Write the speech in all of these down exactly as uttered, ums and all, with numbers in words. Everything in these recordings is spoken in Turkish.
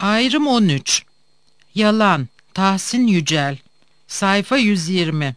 Ayrım on üç. Yalan. Tahsin Yücel. Sayfa yüz yirmi.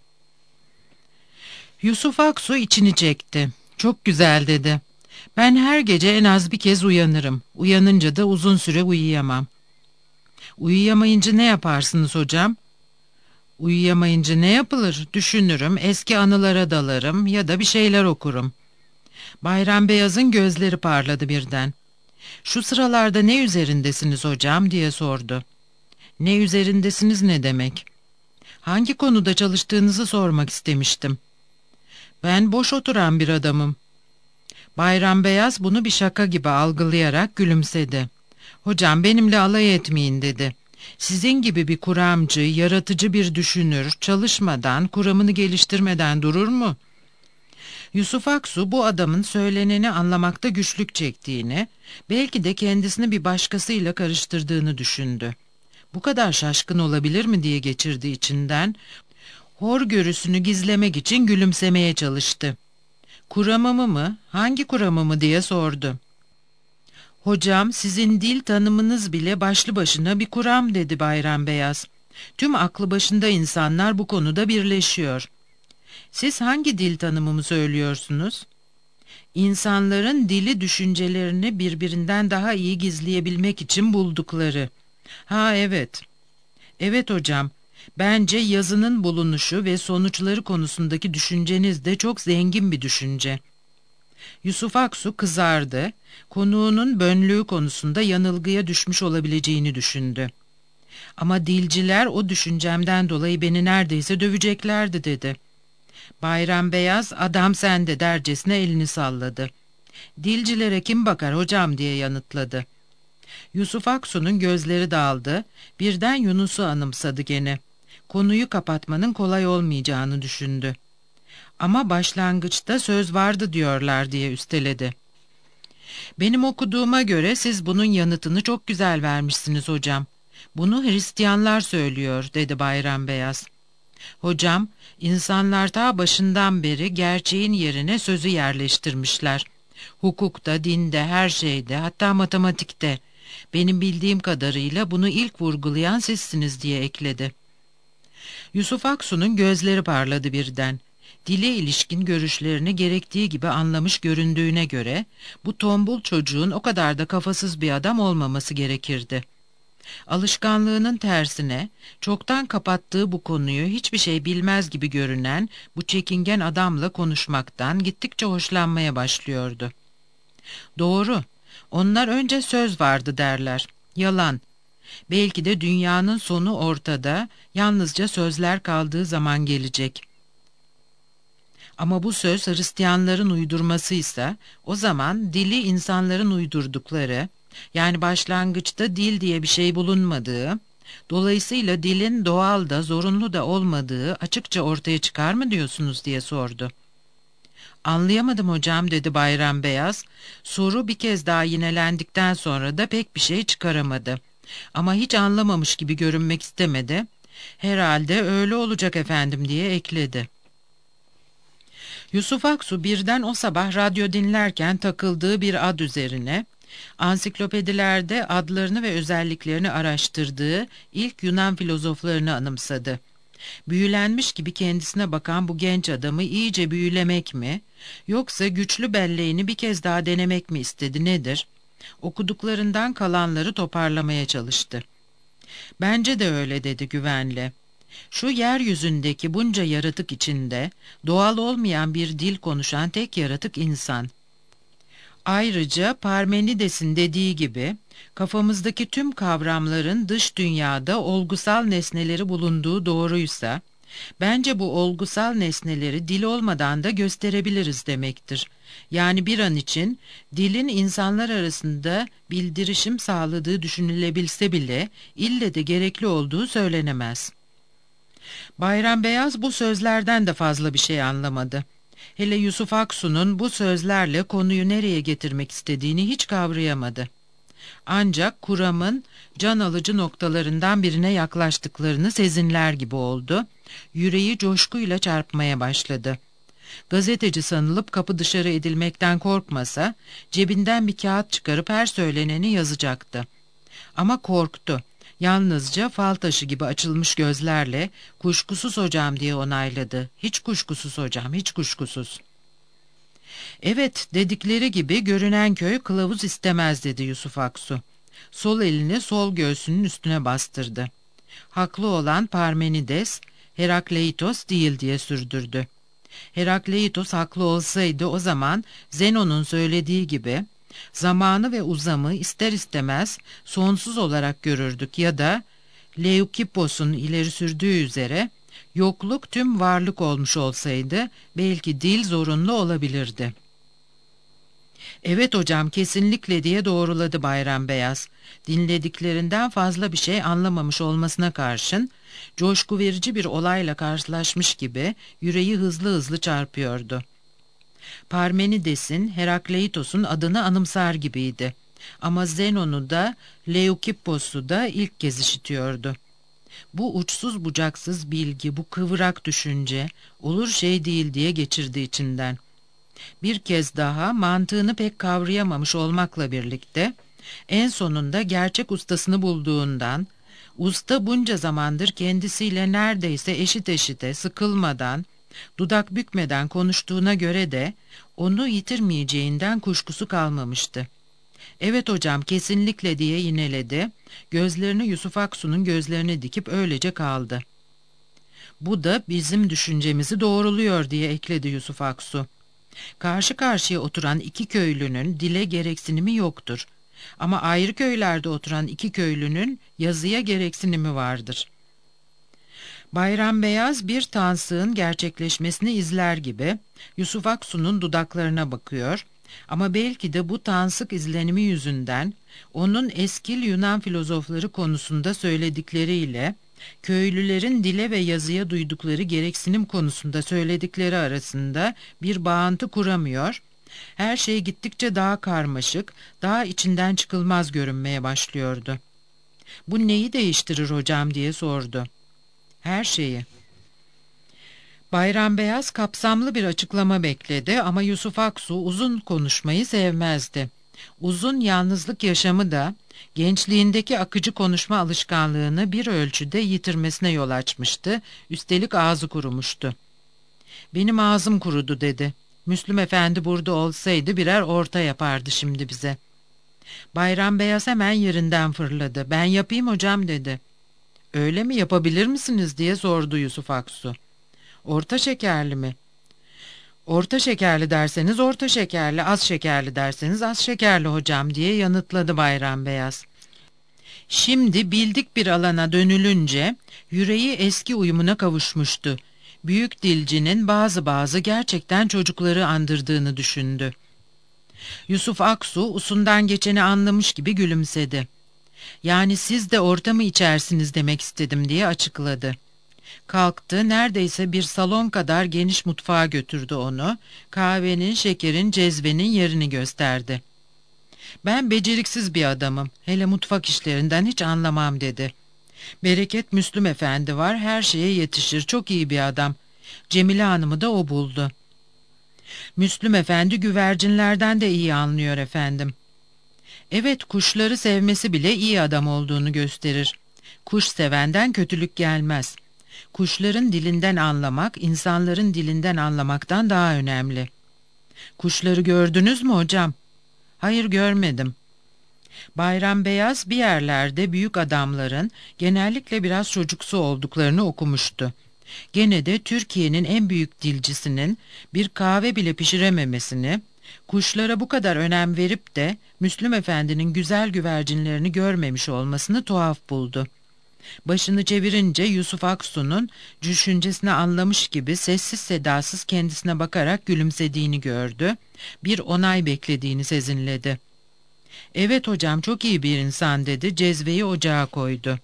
Yusuf Aksu içini çekti. Çok güzel dedi. Ben her gece en az bir kez uyanırım. Uyanınca da uzun süre uyuyamam. Uyuyamayınca ne yaparsınız hocam? Uyuyamayınca ne yapılır? Düşünürüm, eski anılara dalarım ya da bir şeyler okurum. Bayram Beyaz'ın gözleri parladı birden. Şu sıralarda ne üzerindesiniz hocam diye sordu. Ne üzerindesiniz ne demek? Hangi konuda çalıştığınızı sormak istemiştim. Ben boş oturan bir adamım. Bayram Beyaz bunu bir şaka gibi algılayarak gülümsedi. Hocam benimle alay etmeyin dedi. Sizin gibi bir kuramcı, yaratıcı bir düşünür, çalışmadan, kuramını geliştirmeden durur mu? Yusuf Aksu bu adamın söyleneni anlamakta güçlük çektiğini, belki de kendisini bir başkasıyla karıştırdığını düşündü. Bu kadar şaşkın olabilir mi diye geçirdi içinden. Horgörüsünü gizlemek için gülümsemeye çalıştı. Kuramımı mı, hangi kuramımı diye sordu. Hocam sizin dil tanımınız bile başlı başına bir kuram dedi Bayram Beyaz. Tüm aklı başında insanlar bu konuda birleşiyor. Siz hangi dil tanımımı söylüyorsunuz? İnsanların dili düşüncelerini birbirinden daha iyi gizleyebilmek için buldukları. Ha evet. Evet hocam. Bence yazının bulunuşu ve sonuçları konusundaki düşünceniz de çok zengin bir düşünce. Yusuf Aksu kızardı, konuğunun bönlüğü konusunda yanılgıya düşmüş olabileceğini düşündü. Ama dilciler o düşüncemden dolayı beni neredeyse döveceklerdi dedi. Bayram Beyaz adam sende dercesine elini salladı. Dilcilere kim bakar hocam diye yanıtladı. Yusuf Aksu'nun gözleri dağıldı, birden Yunus'u anımsadı gene. Konuyu kapatmanın kolay olmayacağını düşündü. Ama başlangıçta söz vardı diyorlar diye üsteledi. Benim okuduğuma göre siz bunun yanıtını çok güzel vermişsiniz hocam. Bunu Hristiyanlar söylüyor dedi Bayram Beyaz. Hocam, insanlar ta başından beri gerçeğin yerine sözü yerleştirmişler. Hukukta, dinde, her şeyde, hatta matematikte. Benim bildiğim kadarıyla bunu ilk vurgulayan sizsiniz diye ekledi. Yusuf Aksu'nun gözleri parladı birden. Dile ilişkin görüşlerini gerektiği gibi anlamış göründüğüne göre bu tombul çocuğun o kadar da kafasız bir adam olmaması gerekirdi. Alışkanlığının tersine çoktan kapattığı bu konuyu hiçbir şey bilmez gibi görünen bu çekingen adamla konuşmaktan gittikçe hoşlanmaya başlıyordu. Doğru, onlar önce söz vardı derler. Yalan. Belki de dünyanın sonu ortada, yalnızca sözler kaldığı zaman gelecek. Ama bu söz Hristiyanların uydurmasıysa, o zaman dili insanların uydurdukları, yani başlangıçta dil diye bir şey bulunmadığı, dolayısıyla dilin doğal da zorunlu da olmadığı açıkça ortaya çıkar mı diyorsunuz diye sordu. Anlayamadım hocam dedi Bayram Beyaz. Soru bir kez daha yinelendikten sonra da pek bir şey çıkaramadı. Ama hiç anlamamış gibi görünmek istemedi. Herhalde öyle olacak efendim diye ekledi. Yusuf Aksu birden o sabah radyo dinlerken takıldığı bir ad üzerine, ansiklopedilerde adlarını ve özelliklerini araştırdığı ilk Yunan filozoflarını anımsadı. Büyülenmiş gibi kendisine bakan bu genç adamı iyice büyülemek mi, yoksa güçlü belleğini bir kez daha denemek mi istedi nedir? Okuduklarından kalanları toparlamaya çalıştı. Bence de öyle dedi güvenle. Şu yeryüzündeki bunca yaratık içinde doğal olmayan bir dil konuşan tek yaratık insan. Ayrıca Parmenides'in dediği gibi kafamızdaki tüm kavramların dış dünyada olgusal nesneleri bulunduğu doğruysa, bence bu olgusal nesneleri dil olmadan da gösterebiliriz demektir. Yani bir an için dilin insanlar arasında bildirişim sağladığı düşünülebilse bile ille de gerekli olduğu söylenemez. Bayram Beyaz bu sözlerden de fazla bir şey anlamadı. Hele Yusuf Aksu'nun bu sözlerle konuyu nereye getirmek istediğini hiç kavrayamadı. Ancak kuramın can alıcı noktalarından birine yaklaştıklarını sezinler gibi oldu. Yüreği coşkuyla çarpmaya başladı. Gazeteci sanılıp kapı dışarı edilmekten korkmasa, cebinden bir kağıt çıkarıp her söyleneni yazacaktı. Ama korktu. Yalnızca fal taşı gibi açılmış gözlerle "Kuşkusuz hocam" diye onayladı. "Hiç kuşkusuz hocam, hiç kuşkusuz." "Evet, dedikleri gibi görünen köy kılavuz istemez" dedi Yusuf Aksu. Sol elini sol göğsünün üstüne bastırdı. "Haklı olan Parmenides, Herakleitos değil" diye sürdürdü. Herakleitos haklı olsaydı o zaman Zenon'un söylediği gibi zamanı ve uzamı ister istemez sonsuz olarak görürdük ya da Leukippos'un ileri sürdüğü üzere yokluk tüm varlık olmuş olsaydı belki dil zorunlu olabilirdi. "Evet hocam, kesinlikle" diye doğruladı Bayram Beyaz. Dinlediklerinden fazla bir şey anlamamış olmasına karşın coşku verici bir olayla karşılaşmış gibi yüreği hızlı hızlı çarpıyordu. Parmenides'in, Herakleitos'un adını anımsar gibiydi. Ama Zenon'u da Leukippos'u da ilk kez işitiyordu. Bu uçsuz bucaksız bilgi, bu kıvrak düşünce olur şey değil diye geçirdi içinden. Bir kez daha mantığını pek kavrayamamış olmakla birlikte en sonunda gerçek ustasını bulduğundan, usta bunca zamandır kendisiyle neredeyse eşit eşite, sıkılmadan, dudak bükmeden konuştuğuna göre de onu yitirmeyeceğinden kuşkusu kalmamıştı. "Evet hocam, kesinlikle" diye yineledi. Gözlerini Yusuf Aksu'nun gözlerine dikip öylece kaldı. "Bu da bizim düşüncemizi doğruluyor" diye ekledi Yusuf Aksu. "Karşı karşıya oturan iki köylünün dile gereksinimi yoktur. Ama ayrı köylerde oturan iki köylünün yazıya gereksinimi vardır." Bayram Beyaz bir tansığın gerçekleşmesini izler gibi Yusuf Aksu'nun dudaklarına bakıyor ama belki de bu tansık izlenimi yüzünden onun eskil Yunan filozofları konusunda söyledikleriyle köylülerin dile ve yazıya duydukları gereksinim konusunda söyledikleri arasında bir bağıntı kuramıyor, her şey gittikçe daha karmaşık, daha içinden çıkılmaz görünmeye başlıyordu. "Bu neyi değiştirir hocam?" diye sordu. "Her şeyi." Bayram Beyaz kapsamlı bir açıklama bekledi ama Yusuf Aksu uzun konuşmayı sevmezdi. Uzun yalnızlık yaşamı da gençliğindeki akıcı konuşma alışkanlığını bir ölçüde yitirmesine yol açmıştı, üstelik ağzı kurumuştu. "Benim ağzım kurudu" dedi. "Müslüm Efendi burada olsaydı birer orta yapardı şimdi bize." Bayram Beyaz hemen yerinden fırladı. "Ben yapayım hocam" dedi. "Öyle mi, yapabilir misiniz?" diye sordu Yusuf Aksu. "Orta şekerli mi?" "Orta şekerli derseniz orta şekerli, az şekerli derseniz az şekerli hocam" diye yanıtladı Bayram Beyaz. Şimdi bildik bir alana dönülünce yüreği eski uyumuna kavuşmuştu. Büyük dilcinin bazı bazı gerçekten çocukları andırdığını düşündü. Yusuf Aksu usundan geçeni anlamış gibi gülümsedi. "Yani siz de orta mı içersiniz demek istedim" diye açıkladı. Kalktı, neredeyse bir salon kadar geniş mutfağa götürdü onu, kahvenin, şekerin, cezvenin yerini gösterdi. "Ben beceriksiz bir adamım, hele mutfak işlerinden hiç anlamam" dedi. "Bereket Müslüm Efendi var, her şeye yetişir, çok iyi bir adam. Cemile Hanım'ı da o buldu." "Müslüm Efendi güvercinlerden de iyi anlıyor efendim." "Evet, kuşları sevmesi bile iyi adam olduğunu gösterir. Kuş sevenden kötülük gelmez. Kuşların dilinden anlamak, insanların dilinden anlamaktan daha önemli." "Kuşları gördünüz mü hocam?" "Hayır, görmedim." Bayram Beyaz bir yerlerde büyük adamların genellikle biraz çocuksu olduklarını okumuştu. Gene de Türkiye'nin en büyük dilcisinin bir kahve bile pişirememesini, kuşlara bu kadar önem verip de Müslüm Efendi'nin güzel güvercinlerini görmemiş olmasını tuhaf buldu. Başını çevirince Yusuf Aksu'nun düşüncesini anlamış gibi sessiz sedasız kendisine bakarak gülümsediğini gördü, bir onay beklediğini sezinledi. "Evet hocam, çok iyi bir insan" dedi, cezveyi ocağa koydu.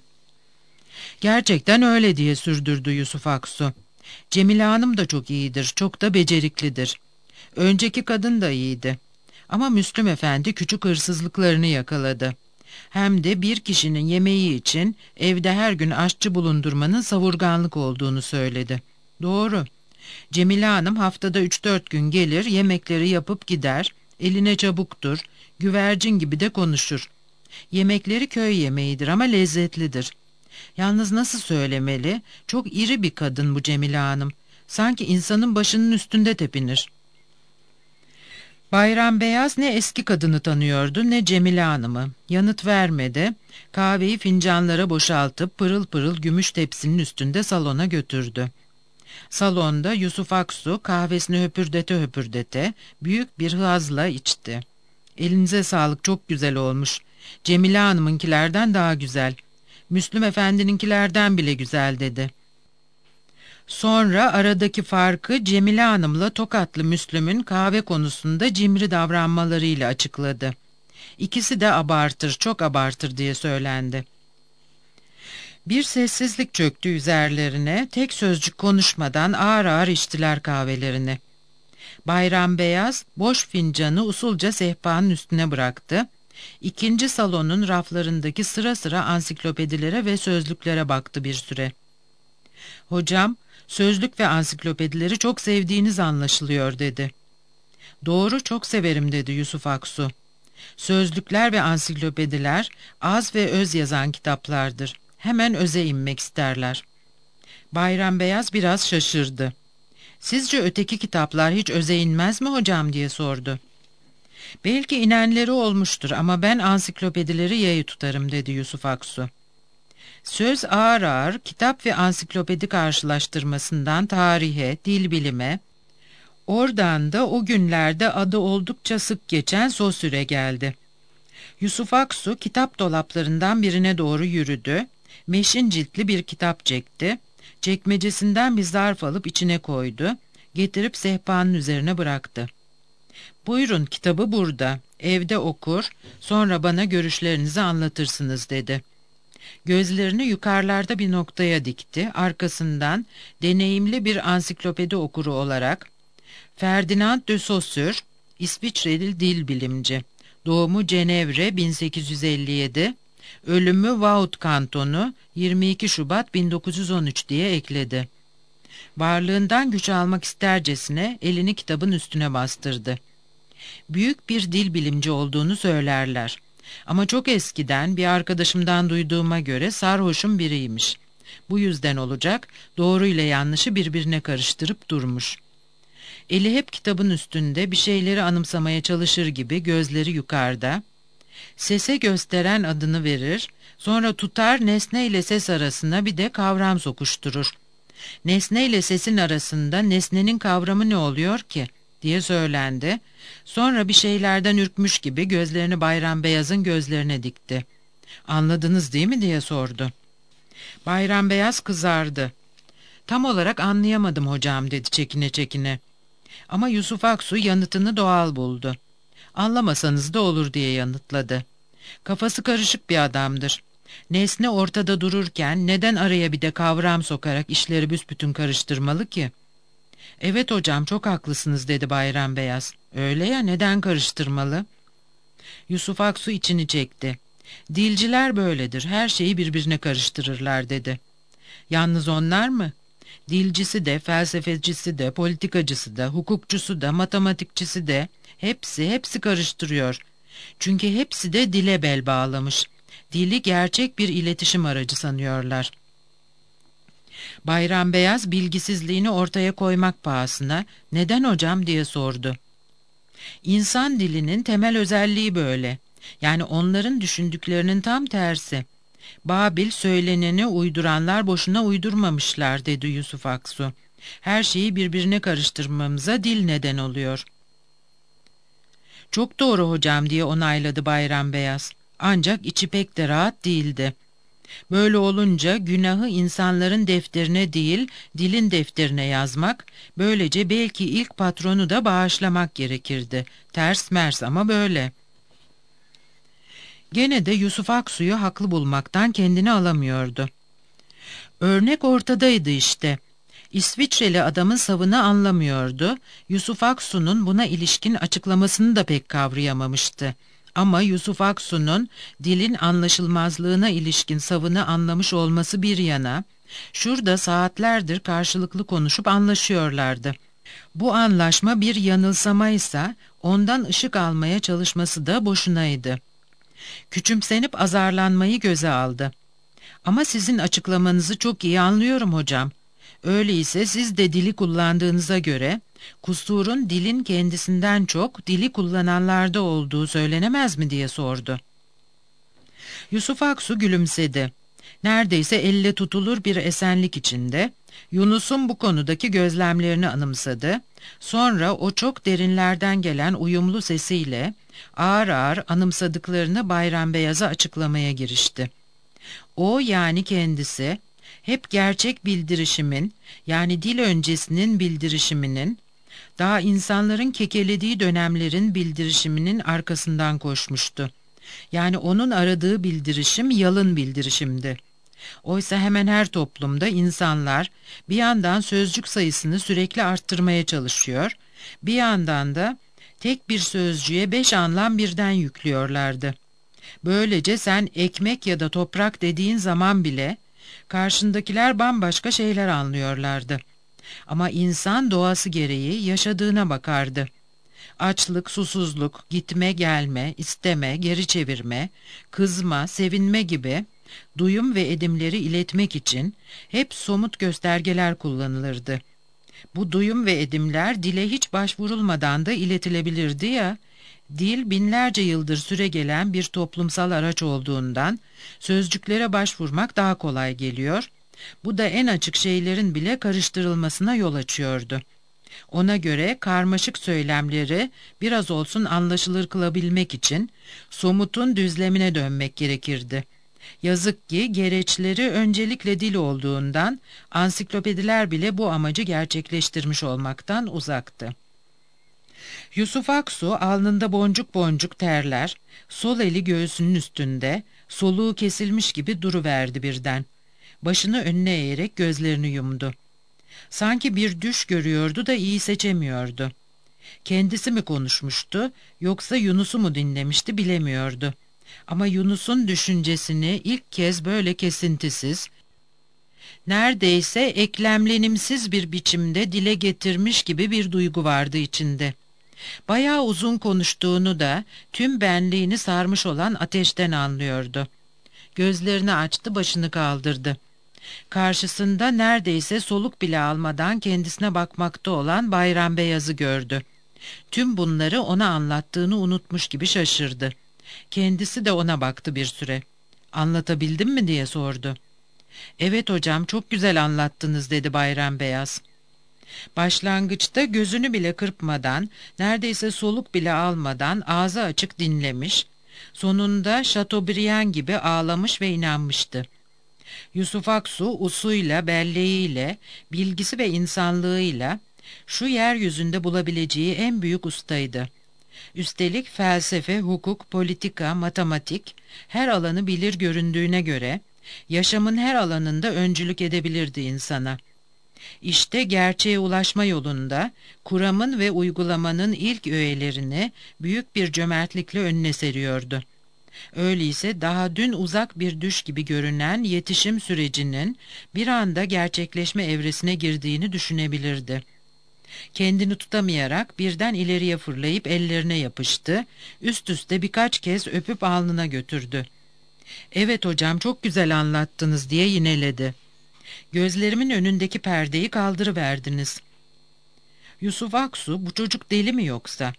"Gerçekten öyle" diye sürdürdü Yusuf Aksu. "Cemile Hanım da çok iyidir, çok da beceriklidir. Önceki kadın da iyiydi. Ama Müslüm Efendi küçük hırsızlıklarını yakaladı. Hem de bir kişinin yemeği için evde her gün aşçı bulundurmanın savurganlık olduğunu söyledi. Doğru. Cemile Hanım haftada üç dört gün gelir, yemekleri yapıp gider, eline çabuktur, güvercin gibi de konuşur. Yemekleri köy yemeğidir ama lezzetlidir. Yalnız nasıl söylemeli, çok iri bir kadın bu Cemile Hanım. Sanki insanın başının üstünde tepinir. Bayram Beyaz ne eski kadını tanıyordu ne Cemile Hanım'ı. Yanıt vermedi. Kahveyi fincanlara boşaltıp pırıl pırıl gümüş tepsinin üstünde salona götürdü. Salonda Yusuf Aksu kahvesini höpürdete höpürdete büyük bir hızla içti. Elinize sağlık, çok güzel olmuş. Cemile Hanım'ınkilerden daha güzel. Müslüm Efendi'ninkilerden bile güzel dedi. Sonra aradaki farkı Cemile Hanım'la Tokatlı Müslüm'ün kahve konusunda cimri davranmalarıyla açıkladı. İkisi de abartır, çok abartır diye söylendi. Bir sessizlik çöktü üzerlerine, tek sözcük konuşmadan ağır ağır içtiler kahvelerini. Bayram Beyaz boş fincanı usulca sehpanın üstüne bıraktı. İkinci salonun raflarındaki sıra sıra ansiklopedilere ve sözlüklere baktı bir süre. "Hocam, sözlük ve ansiklopedileri çok sevdiğiniz anlaşılıyor," dedi. "Doğru, çok severim," dedi Yusuf Aksu. "Sözlükler ve ansiklopediler az ve öz yazan kitaplardır. Hemen öze inmek isterler." Bayram Beyaz biraz şaşırdı. "Sizce öteki kitaplar hiç öze inmez mi hocam?" diye sordu. "Belki inenleri olmuştur ama ben ansiklopedileri yayı tutarım," dedi Yusuf Aksu. Söz ağır ağır kitap ve ansiklopedi karşılaştırmasından tarihe, dil bilime, oradan da o günlerde adı oldukça sık geçen Saussure geldi. Yusuf Aksu kitap dolaplarından birine doğru yürüdü, meşin ciltli bir kitap çekti, çekmecesinden bir zarf alıp içine koydu, getirip sehpanın üzerine bıraktı. "Buyurun, kitabı burada, evde okur, sonra bana görüşlerinizi anlatırsınız," dedi. Gözlerini yukarılarda bir noktaya dikti, arkasından deneyimli bir ansiklopedi okuru olarak Ferdinand de Saussure, İsviçreli dil bilimci, doğumu Cenevre bin sekiz yüz elli yedi, ölümü Vaud kantonu yirmi iki Şubat bin dokuz yüz on üç diye ekledi. Varlığından güç almak istercesine elini kitabın üstüne bastırdı. Büyük bir dil bilimci olduğunu söylerler. Ama çok eskiden bir arkadaşımdan duyduğuma göre sarhoşun biriymiş. Bu yüzden olacak, doğru ile yanlışı birbirine karıştırıp durmuş. Eli hep kitabın üstünde bir şeyleri anımsamaya çalışır gibi gözleri yukarıda. Sese gösteren adını verir, sonra tutar nesne ile ses arasına bir de kavram sokuşturur. "Nesne ile sesin arasında nesnenin kavramı ne oluyor ki?" diye söylendi. Sonra bir şeylerden ürkmüş gibi gözlerini Bayram Beyaz'ın gözlerine dikti. "Anladınız değil mi?" diye sordu. Bayram Beyaz kızardı. "Tam olarak anlayamadım hocam," dedi çekine çekine. Ama Yusuf Aksu yanıtını doğal buldu. "Anlamasanız da olur," diye yanıtladı. "Kafası karışık bir adamdır. Nesne ortada dururken neden araya bir de kavram sokarak işleri büsbütün karıştırmalı ki?" "Evet hocam, çok haklısınız," dedi Bayram Beyaz. "Öyle ya, neden karıştırmalı?" Yusuf Aksu içini çekti. "Dilciler böyledir, her şeyi birbirine karıştırırlar," dedi. "Yalnız onlar mı? Dilcisi de, felsefecisi de, politikacısı da, hukukçusu da, matematikçisi de, hepsi, hepsi karıştırıyor. Çünkü hepsi de dile bel bağlamış. Dili gerçek bir iletişim aracı sanıyorlar." Bayram Beyaz bilgisizliğini ortaya koymak pahasına "Neden hocam?" diye sordu. "İnsan dilinin temel özelliği böyle. Yani onların düşündüklerinin tam tersi. Babil söyleneni uyduranlar boşuna uydurmamışlar," dedi Yusuf Aksu. "Her şeyi birbirine karıştırmamıza dil neden oluyor." "Çok doğru hocam," diye onayladı Bayram Beyaz. Ancak içi pek de rahat değildi. Böyle olunca günahı insanların defterine değil, dilin defterine yazmak, böylece belki ilk patronu da bağışlamak gerekirdi. Ters mers ama böyle. Gene de Yusuf Aksu'yu haklı bulmaktan kendini alamıyordu. Örnek ortadaydı işte. İsviçreli adamın savını anlamıyordu. Yusuf Aksu'nun buna ilişkin açıklamasını da pek kavrayamamıştı. Ama Yusuf Aksu'nun dilin anlaşılmazlığına ilişkin savını anlamış olması bir yana, şurada saatlerdir karşılıklı konuşup anlaşıyorlardı. Bu anlaşma bir yanılsamaysa ondan ışık almaya çalışması da boşunaydı. Küçümsenip azarlanmayı göze aldı. Ama sizin açıklamanızı çok iyi anlıyorum hocam. Öyleyse siz de dili kullandığınıza göre kusurun dilin kendisinden çok dili kullananlarda olduğu söylenemez mi diye sordu. Yusuf Aksu gülümsedi. Neredeyse elle tutulur bir esenlik içinde Yunus'un bu konudaki gözlemlerini anımsadı. Sonra o çok derinlerden gelen uyumlu sesiyle ağır ağır anımsadıklarını Bayram Beyaz'a açıklamaya girişti. O, yani kendisi, hep gerçek bildirişimin, yani dil öncesinin bildirişiminin, daha insanların kekelediği dönemlerin bildirişiminin arkasından koşmuştu. Yani onun aradığı bildirişim yalın bildirişimdi. Oysa hemen her toplumda insanlar bir yandan sözcük sayısını sürekli arttırmaya çalışıyor, bir yandan da tek bir sözcüğe beş anlam birden yüklüyorlardı. Böylece sen ekmek ya da toprak dediğin zaman bile karşındakiler bambaşka şeyler anlıyorlardı. Ama insan doğası gereği yaşadığına bakardı. Açlık, susuzluk, gitme gelme, isteme, geri çevirme, kızma, sevinme gibi duyum ve edimleri iletmek için hep somut göstergeler kullanılırdı. Bu duyum ve edimler dile hiç başvurulmadan da iletilebilirdi ya, dil binlerce yıldır süregelen bir toplumsal araç olduğundan sözcüklere başvurmak daha kolay geliyor, bu da en açık şeylerin bile karıştırılmasına yol açıyordu. Ona göre karmaşık söylemleri biraz olsun anlaşılır kılabilmek için somutun düzlemine dönmek gerekirdi. Yazık ki gereçleri öncelikle dil olduğundan ansiklopediler bile bu amacı gerçekleştirmiş olmaktan uzaktı. Yusuf Aksu alnında boncuk boncuk terler, sol eli göğsünün üstünde, soluğu kesilmiş gibi duruverdi birden. Başını önüne eğerek gözlerini yumdu. Sanki bir düş görüyordu da iyi seçemiyordu. Kendisi mi konuşmuştu, yoksa Yunus'u mu dinlemişti bilemiyordu. Ama Yunus'un düşüncesini ilk kez böyle kesintisiz, neredeyse eklemlenimsiz bir biçimde dile getirmiş gibi bir duygu vardı içinde. Bayağı uzun konuştuğunu da tüm benliğini sarmış olan ateşten anlıyordu. Gözlerini açtı, başını kaldırdı. Karşısında neredeyse soluk bile almadan kendisine bakmakta olan Bayram Beyaz'ı gördü. Tüm bunları ona anlattığını unutmuş gibi şaşırdı. Kendisi de ona baktı bir süre. "Anlatabildim mi?" diye sordu. "Evet hocam, çok güzel anlattınız," dedi Bayram Beyaz. Başlangıçta gözünü bile kırpmadan, neredeyse soluk bile almadan ağzı açık dinlemiş, sonunda Chateaubriand gibi ağlamış ve inanmıştı. Yusuf Aksu usuyla, belleğiyle, bilgisi ve insanlığıyla şu yeryüzünde bulabileceği en büyük ustaydı. Üstelik felsefe, hukuk, politika, matematik her alanı bilir göründüğüne göre yaşamın her alanında öncülük edebilirdi insana. İşte gerçeğe ulaşma yolunda kuramın ve uygulamanın ilk öğelerini büyük bir cömertlikle önüne seriyordu. Öyleyse daha dün uzak bir düş gibi görünen yetişim sürecinin bir anda gerçekleşme evresine girdiğini düşünebilirdi. Kendini tutamayarak birden ileriye fırlayıp ellerine yapıştı, üst üste birkaç kez öpüp alnına götürdü. "Evet hocam, çok güzel anlattınız," diye yineledi. "Gözlerimin önündeki perdeyi kaldırıverdiniz." Yusuf Aksu, bu çocuk deli mi yoksa?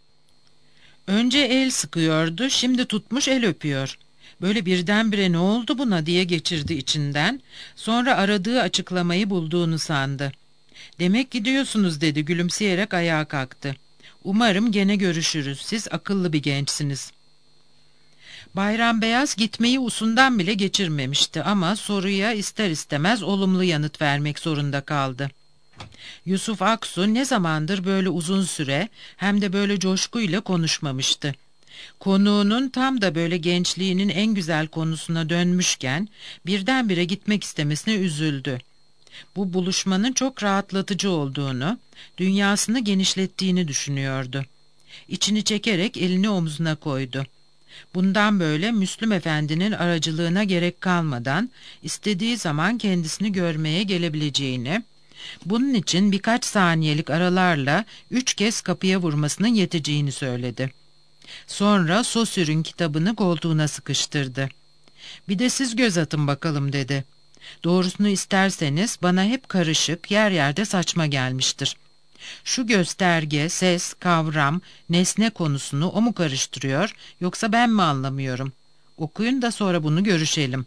Önce el sıkıyordu, şimdi tutmuş el öpüyor. Böyle birdenbire ne oldu buna diye geçirdi içinden, sonra aradığı açıklamayı bulduğunu sandı. "Demek gidiyorsunuz," dedi gülümseyerek ayağa kalktı. "Umarım gene görüşürüz, siz akıllı bir gençsiniz." Bayram Beyaz gitmeyi usundan bile geçirmemişti ama soruya ister istemez olumlu yanıt vermek zorunda kaldı. Yusuf Aksu ne zamandır böyle uzun süre hem de böyle coşkuyla konuşmamıştı. Konuğunun tam da böyle gençliğinin en güzel konusuna dönmüşken birdenbire gitmek istemesine üzüldü. Bu buluşmanın çok rahatlatıcı olduğunu, dünyasını genişlettiğini düşünüyordu. İçini çekerek elini omzuna koydu. Bundan böyle Müslüm Efendi'nin aracılığına gerek kalmadan istediği zaman kendisini görmeye gelebileceğini, bunun için birkaç saniyelik aralarla üç kez kapıya vurmasının yeteceğini söyledi. Sonra Saussure'ün kitabını koltuğuna sıkıştırdı. "Bir de siz göz atın bakalım," dedi. "Doğrusunu isterseniz bana hep karışık, yer yerde saçma gelmiştir. Şu gösterge, ses, kavram, nesne konusunu o mu karıştırıyor, yoksa ben mi anlamıyorum? Okuyun da sonra bunu görüşelim."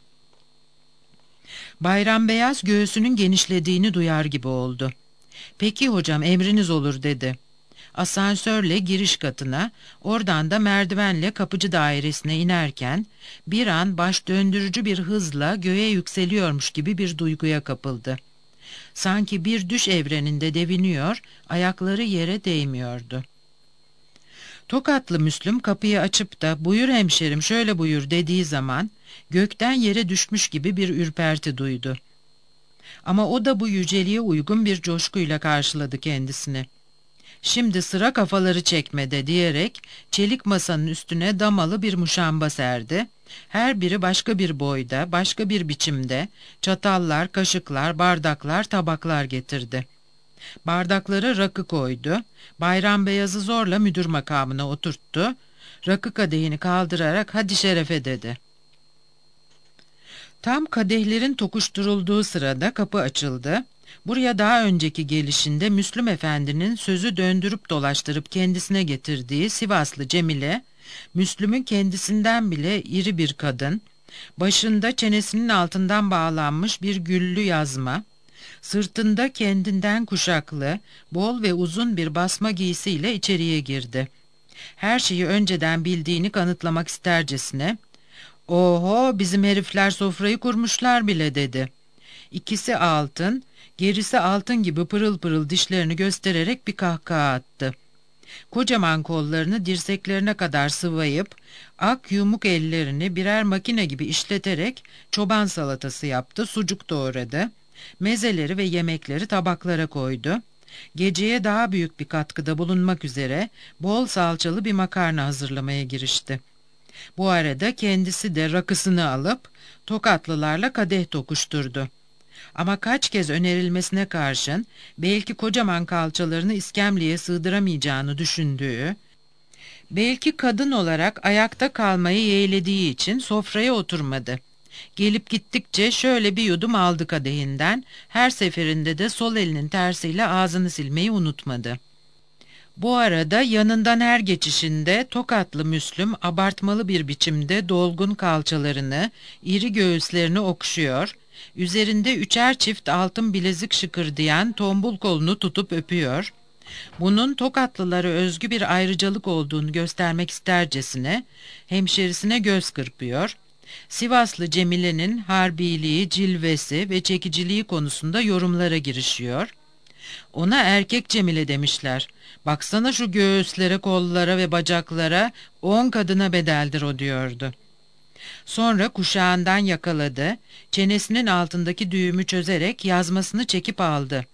Bayram Beyaz göğsünün genişlediğini duyar gibi oldu. "Peki hocam, emriniz olur," dedi. Asansörle giriş katına, oradan da merdivenle kapıcı dairesine inerken bir an baş döndürücü bir hızla göğe yükseliyormuş gibi bir duyguya kapıldı. Sanki bir düş evreninde deviniyor, ayakları yere değmiyordu. Tokatlı Müslüm kapıyı açıp da "Buyur hemşerim, şöyle buyur," dediği zaman gökten yere düşmüş gibi bir ürperti duydu. Ama o da bu yüceliğe uygun bir coşkuyla karşıladı kendisini. "Şimdi sıra kafaları çekmede," diyerek çelik masanın üstüne damalı bir muşamba serdi. Her biri başka bir boyda, başka bir biçimde çatallar, kaşıklar, bardaklar, tabaklar getirdi. Bardaklara rakı koydu. Bayram Beyaz'ı zorla müdür makamına oturttu. Rakı kadehini kaldırarak "Hadi şerefe," dedi. Tam kadehlerin tokuşturulduğu sırada kapı açıldı. Buraya daha önceki gelişinde Müslüm Efendi'nin sözü döndürüp dolaştırıp kendisine getirdiği Sivaslı Cemile, Müslüm'ün kendisinden bile iri bir kadın, başında çenesinin altından bağlanmış bir güllü yazma, sırtında kendinden kuşaklı, bol ve uzun bir basma giysiyle içeriye girdi. Her şeyi önceden bildiğini kanıtlamak istercesine, "Oho, bizim herifler sofrayı kurmuşlar bile," dedi. İkisi altın, gerisi altın gibi pırıl pırıl dişlerini göstererek bir kahkaha attı. Kocaman kollarını dirseklerine kadar sıvayıp, ak yumuk ellerini birer makine gibi işleterek çoban salatası yaptı, sucuk doğradı, mezeleri ve yemekleri tabaklara koydu. Geceye daha büyük bir katkıda bulunmak üzere bol salçalı bir makarna hazırlamaya girişti. Bu arada kendisi de rakısını alıp Tokatlılarla kadeh tokuşturdu. Ama kaç kez önerilmesine karşın belki kocaman kalçalarını iskemleye sığdıramayacağını düşündüğü, belki kadın olarak ayakta kalmayı yeğlediği için sofraya oturmadı. Gelip gittikçe şöyle bir yudum aldı kadehinden, her seferinde de sol elinin tersiyle ağzını silmeyi unutmadı. Bu arada yanından her geçişinde Tokatlı Müslüm abartmalı bir biçimde dolgun kalçalarını, iri göğüslerini okşuyor, üzerinde üçer çift altın bilezik şıkırdayan tombul kolunu tutup öpüyor, bunun Tokatlılara özgü bir ayrıcalık olduğunu göstermek istercesine hemşerisine göz kırpıyor, Sivaslı Cemile'nin harbiliği, cilvesi ve çekiciliği konusunda yorumlara girişiyor. "Ona erkek Cemile demişler. Baksana şu göğüslere, kollara ve bacaklara, on kadına bedeldir o," diyordu. Sonra kuşağından yakaladı, çenesinin altındaki düğümü çözerek yazmasını çekip aldı.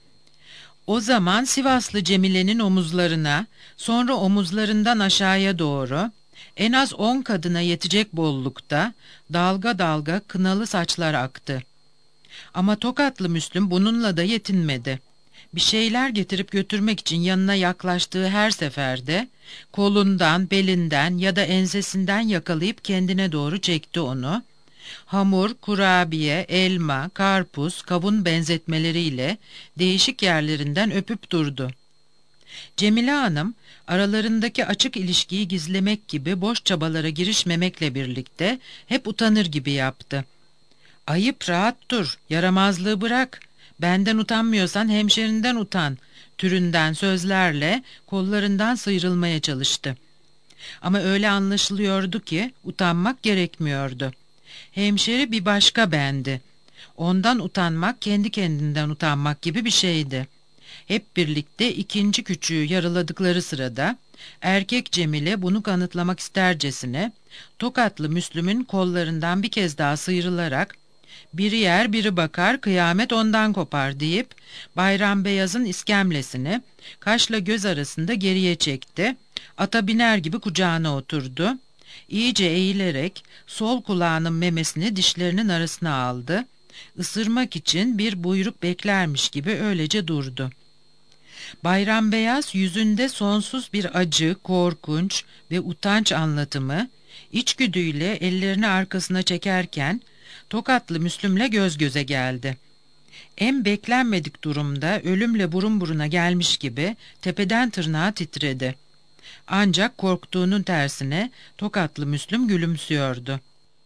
O zaman Sivaslı Cemile'nin omuzlarına, sonra omuzlarından aşağıya doğru, en az on kadına yetecek bollukta, dalga dalga kınalı saçlar aktı. Ama Tokatlı Müslüm bununla da yetinmedi. Bir şeyler getirip götürmek için yanına yaklaştığı her seferde kolundan, belinden ya da ensesinden yakalayıp kendine doğru çekti onu. Hamur, kurabiye, elma, karpuz, kavun benzetmeleriyle değişik yerlerinden öpüp durdu. Cemile Hanım, aralarındaki açık ilişkiyi gizlemek gibi boş çabalara girişmemekle birlikte hep utanır gibi yaptı. "Ayıp, rahat dur, yaramazlığı bırak. Benden utanmıyorsan hemşerinden utan," türünden sözlerle kollarından sıyrılmaya çalıştı. Ama öyle anlaşılıyordu ki utanmak gerekmiyordu. Hemşeri bir başka bendi. Ondan utanmak kendi kendinden utanmak gibi bir şeydi. Hep birlikte ikinci küçüğü yaraladıkları sırada erkek Cemile bunu kanıtlamak istercesine Tokatlı Müslüm'ün kollarından bir kez daha sıyrılarak "Biri yer biri bakar, kıyamet ondan kopar," deyip Bayram Beyaz'ın iskemlesini kaşla göz arasında geriye çekti, ata biner gibi kucağına oturdu, iyice eğilerek sol kulağının memesini dişlerinin arasına aldı, ısırmak için bir buyruk beklermiş gibi öylece durdu. Bayram Beyaz yüzünde sonsuz bir acı, korkunç ve utanç anlatımı, içgüdüyle ellerini arkasına çekerken Tokatlı Müslüm'le göz göze geldi. En beklenmedik durumda ölümle burun buruna gelmiş gibi tepeden tırnağa titredi. Ancak korktuğunun tersine Tokatlı Müslüm gülümsüyordu.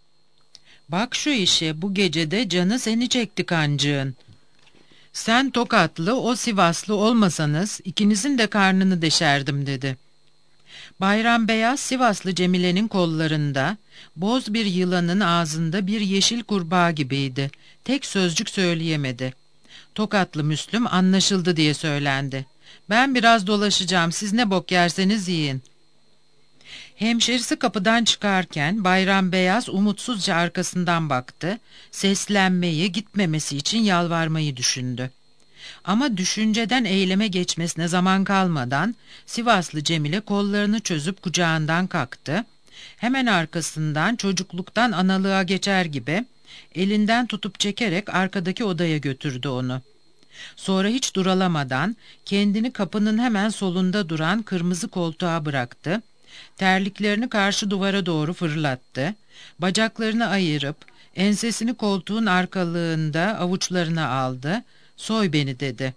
"Bak şu işe, bu gecede canı seni çekti kancığın. Sen Tokatlı, o Sivaslı olmasanız ikinizin de karnını deşerdim," dedi. Bayram Beyaz Sivaslı Cemile'nin kollarında, boz bir yılanın ağzında bir yeşil kurbağa gibiydi. Tek sözcük söyleyemedi. Tokatlı Müslüm anlaşıldı diye söylendi. "Ben biraz dolaşacağım, siz ne bok yerseniz yiyin." Hemşerisi kapıdan çıkarken Bayram Beyaz umutsuzca arkasından baktı, seslenmeyi, gitmemesi için yalvarmayı düşündü. Ama düşünceden eyleme geçmesine zaman kalmadan Sivaslı Cemile kollarını çözüp kucağından kalktı. Hemen arkasından çocukluktan analığa geçer gibi elinden tutup çekerek arkadaki odaya götürdü onu. Sonra hiç duralamadan kendini kapının hemen solunda duran kırmızı koltuğa bıraktı. Terliklerini karşı duvara doğru fırlattı. Bacaklarını ayırıp ensesini koltuğun arkalığında avuçlarına aldı. "Soy beni," dedi.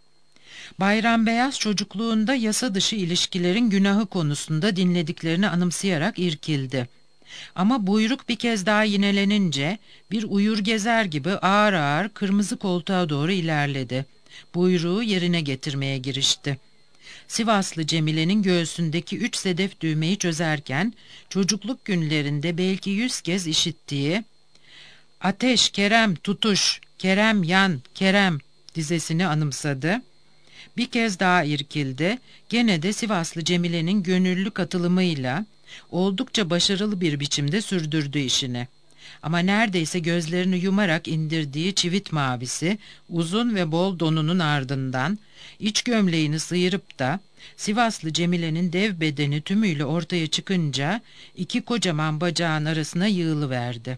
Bayram Beyaz çocukluğunda yasa dışı ilişkilerin günahı konusunda dinlediklerini anımsayarak irkildi. Ama buyruk bir kez daha yinelenince bir uyur gezer gibi ağır ağır kırmızı koltuğa doğru ilerledi. Buyruğu yerine getirmeye girişti. Sivaslı Cemile'nin göğsündeki üç sedef düğmeyi çözerken çocukluk günlerinde belki yüz kez işittiği "Ateş, Kerem, tutuş, Kerem, yan, Kerem" dizesini anımsadı. Bir kez daha irkildi. Gene de Sivaslı Cemile'nin gönüllü katılımıyla oldukça başarılı bir biçimde sürdürdü işini. Ama neredeyse gözlerini yumarak indirdiği çivit mavisi, uzun ve bol donunun ardından iç gömleğini sıyırıp da Sivaslı Cemile'nin dev bedeni tümüyle ortaya çıkınca iki kocaman bacağın arasına yığılıverdi.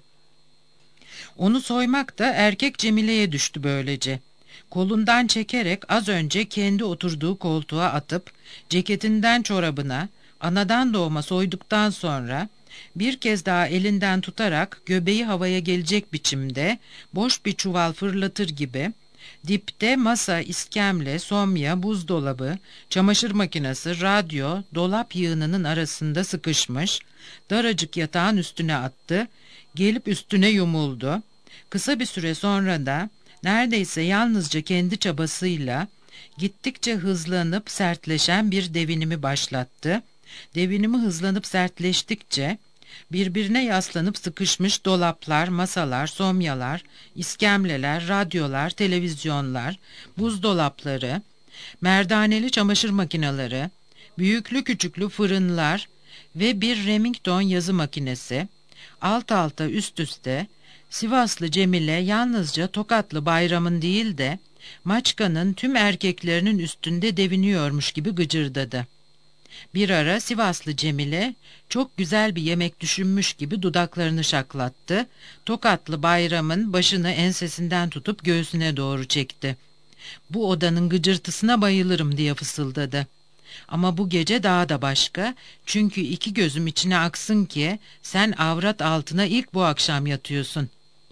Onu soymak da erkek Cemile'ye düştü böylece. Kolundan çekerek az önce kendi oturduğu koltuğa atıp ceketinden çorabına anadan doğma soyduktan sonra bir kez daha elinden tutarak göbeği havaya gelecek biçimde boş bir çuval fırlatır gibi dipte masa, iskemle, somya, buzdolabı, çamaşır makinesi, radyo, dolap yığınının arasında sıkışmış daracık yatağın üstüne attı, gelip üstüne yumuldu. Kısa bir süre sonra da neredeyse yalnızca kendi çabasıyla gittikçe hızlanıp sertleşen bir devinimi başlattı. Devinimi hızlanıp sertleştikçe birbirine yaslanıp sıkışmış dolaplar, masalar, somyalar, iskemleler, radyolar, televizyonlar, buzdolapları, merdaneli çamaşır makineleri, büyüklü küçüklü fırınlar ve bir Remington yazı makinesi, alt alta üst üste Sivaslı Cemile yalnızca Tokatlı Bayram'ın değil de Maçka'nın tüm erkeklerinin üstünde deviniyormuş gibi gıcırdadı. Bir ara Sivaslı Cemile çok güzel bir yemek düşünmüş gibi dudaklarını şaklattı. Tokatlı Bayram'ın başını ensesinden tutup göğsüne doğru çekti. "Bu odanın gıcırtısına bayılırım," diye fısıldadı. "Ama bu gece daha da başka, çünkü iki gözüm içine aksın ki sen avrat altına ilk bu akşam yatıyorsun."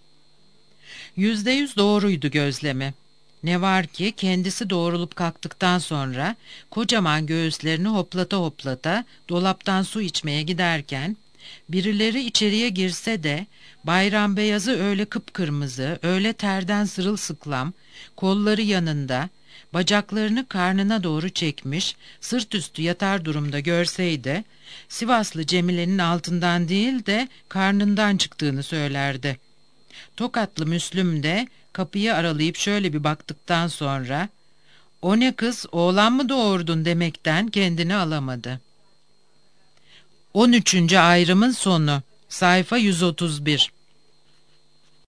Yüzde yüz doğruydu gözlemi. Ne var ki kendisi doğrulup kalktıktan sonra kocaman göğüslerini hoplata hoplata dolaptan su içmeye giderken birileri içeriye girse de Bayram Beyaz'ı öyle kıpkırmızı, öyle terden sırılsıklam, kolları yanında, bacaklarını karnına doğru çekmiş, sırt üstü yatar durumda görseydi, Sivaslı Cemile'nin altından değil de karnından çıktığını söylerdi. Tokatlı Müslüm de kapıyı aralayıp şöyle bir baktıktan sonra "O ne kız, oğlan mı doğurdun?" demekten kendini alamadı. on üçüncü ayrımın sonu. Sayfa yüz otuz bir.